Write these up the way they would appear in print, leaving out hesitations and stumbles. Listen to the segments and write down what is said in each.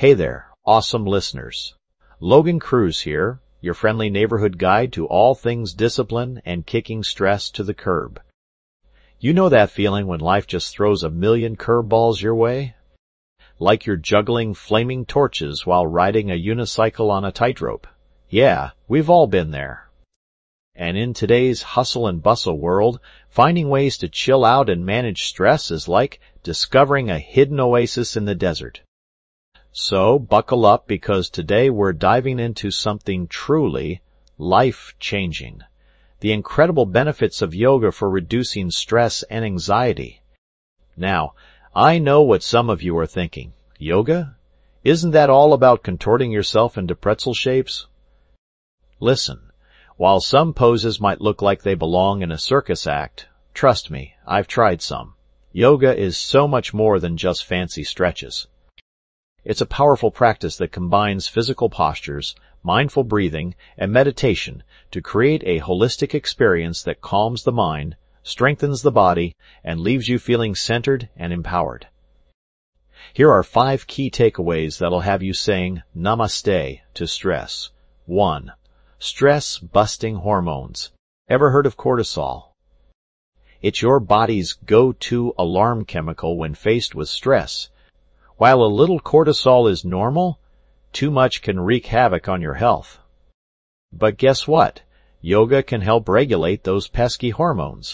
Hey there, awesome listeners. Logan Cruz here, your friendly neighborhood guide to all things discipline and kicking stress to the curb. You know that feeling when life just throws a million curveballs your way? Like you're juggling flaming torches while riding a unicycle on a tightrope. Yeah, we've all been there. And in today's hustle and bustle world, finding ways to chill out and manage stress is like discovering a hidden oasis in the desert. So buckle up, because today we're diving into something truly life-changing. The incredible benefits of yoga for reducing stress and anxiety. Now, I know what some of you are thinking. Yoga? Isn't that all about contorting yourself into pretzel shapes? Listen, while some poses might look like they belong in a circus act, trust me, I've tried some. Yoga is so much more than just fancy stretches. It's a powerful practice that combines physical postures, mindful breathing, and meditation to create a holistic experience that calms the mind, strengthens the body, and leaves you feeling centered and empowered. Here are 5 key takeaways that'll have you saying Namaste to stress. 1. Stress-busting hormones. Ever heard of cortisol? It's your body's go-to alarm chemical when faced with stress. While a little cortisol is normal, too much can wreak havoc on your health. But guess what? Yoga can help regulate those pesky hormones.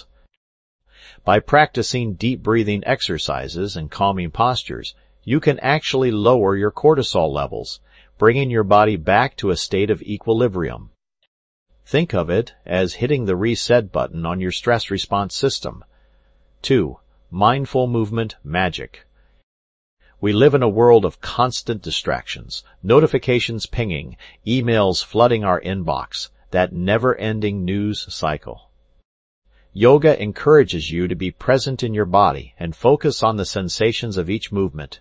By practicing deep breathing exercises and calming postures, you can actually lower your cortisol levels, bringing your body back to a state of equilibrium. Think of it as hitting the reset button on your stress response system. 2. Mindful movement magic. We live in a world of constant distractions, notifications pinging, emails flooding our inbox, that never-ending news cycle. Yoga encourages you to be present in your body and focus on the sensations of each movement.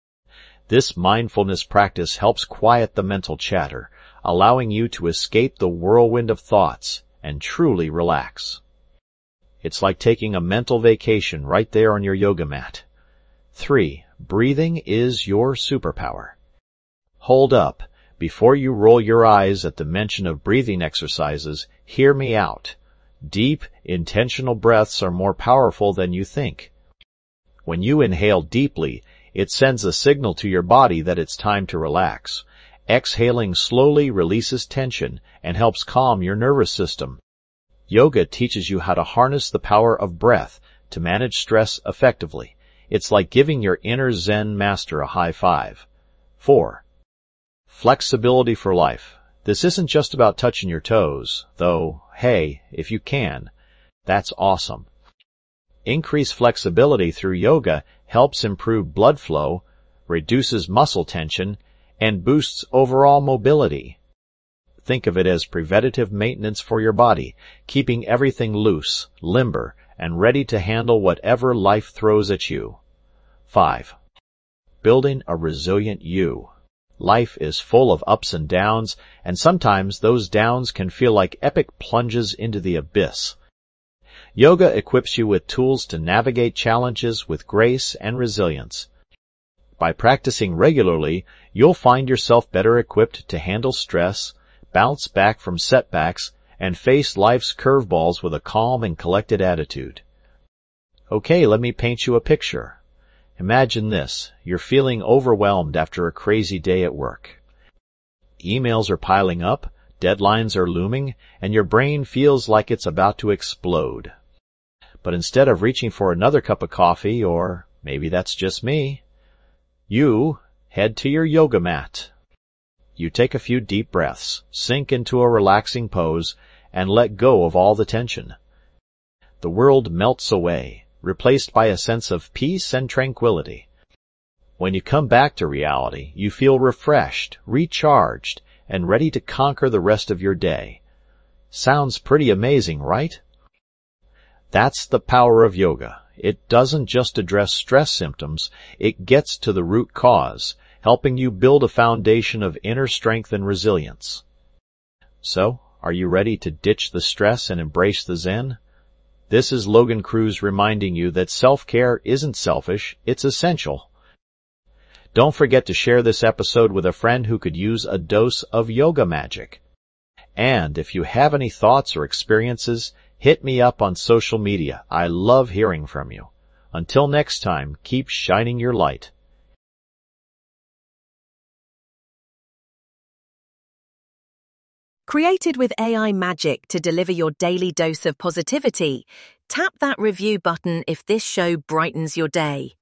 This mindfulness practice helps quiet the mental chatter, allowing you to escape the whirlwind of thoughts and truly relax. It's like taking a mental vacation right there on your yoga mat. 3. Breathing is your superpower. Hold up. Before you roll your eyes at the mention of breathing exercises, hear me out. Deep, intentional breaths are more powerful than you think. When you inhale deeply, it sends a signal to your body that it's time to relax. Exhaling slowly releases tension and helps calm your nervous system. Yoga teaches you how to harness the power of breath to manage stress effectively. It's like giving your inner Zen master a high five. 4. Flexibility for life. This isn't just about touching your toes, though, hey, if you can, that's awesome. Increased flexibility through yoga helps improve blood flow, reduces muscle tension, and boosts overall mobility. Think of it as preventative maintenance for your body, keeping everything loose, limber, and ready to handle whatever life throws at you. 5. Building a resilient you. Life is full of ups and downs, and sometimes those downs can feel like epic plunges into the abyss. Yoga equips you with tools to navigate challenges with grace and resilience. By practicing regularly, you'll find yourself better equipped to handle stress, bounce back from setbacks, and face life's curveballs with a calm and collected attitude. Okay, let me paint you a picture. Imagine this. You're feeling overwhelmed after a crazy day at work. Emails are piling up, deadlines are looming, and your brain feels like it's about to explode. But instead of reaching for another cup of coffee, or maybe that's just me, you head to your yoga mat. You take a few deep breaths, sink into a relaxing pose, and let go of all the tension. The world melts away, replaced by a sense of peace and tranquility. When you come back to reality, you feel refreshed, recharged, and ready to conquer the rest of your day. Sounds pretty amazing, right? That's the power of yoga. It doesn't just address stress symptoms, it gets to the root cause, helping you build a foundation of inner strength and resilience. So, are you ready to ditch the stress and embrace the Zen? This is Logan Cruz reminding you that self-care isn't selfish, it's essential. Don't forget to share this episode with a friend who could use a dose of yoga magic. And if you have any thoughts or experiences, hit me up on social media. I love hearing from you. Until next time, keep shining your light. Created with AI magic to deliver your daily dose of positivity, tap that review button if this show brightens your day.